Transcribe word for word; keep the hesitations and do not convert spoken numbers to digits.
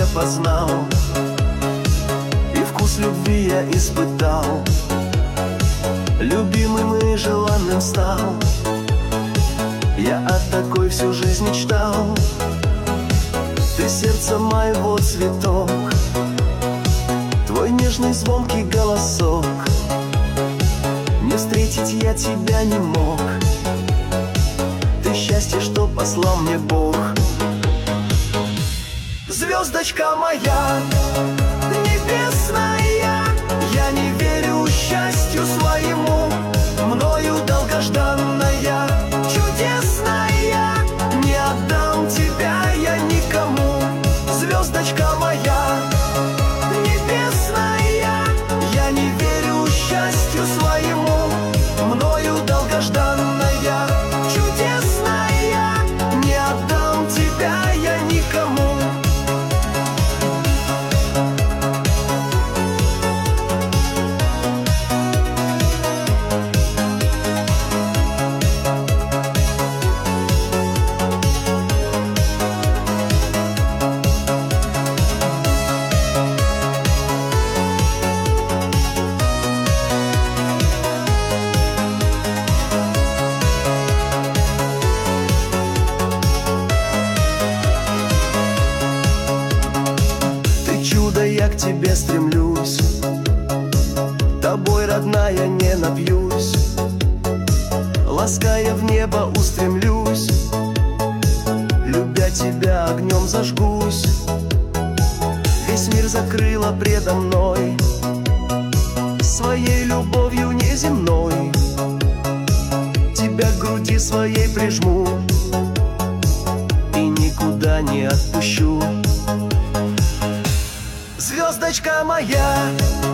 я познал, и вкус любви я испытал. Любимым и желанным стал, я о такой всю жизнь мечтал. Ты сердце моего цветок, твой нежный звонкий голосок. Не встретить я тебя не мог, ты счастье, что послал мне Бог. Звездочка моя небесная, я не верю счастью своему, мною долгожданная, чудесная, не отдам тебя я никому. Звездочка моя небесная, я не верю счастью своему, мною долгожданная, чудесная, не отдам тебя я никому. Я к тебе стремлюсь, тобой, родная, не напьюсь, лаская в небо устремлюсь, любя тебя огнем зажгусь. Весь мир закрыла предо мной своей любовью неземной, тебя к груди своей прижму и никуда не отпущу. Звездочка моя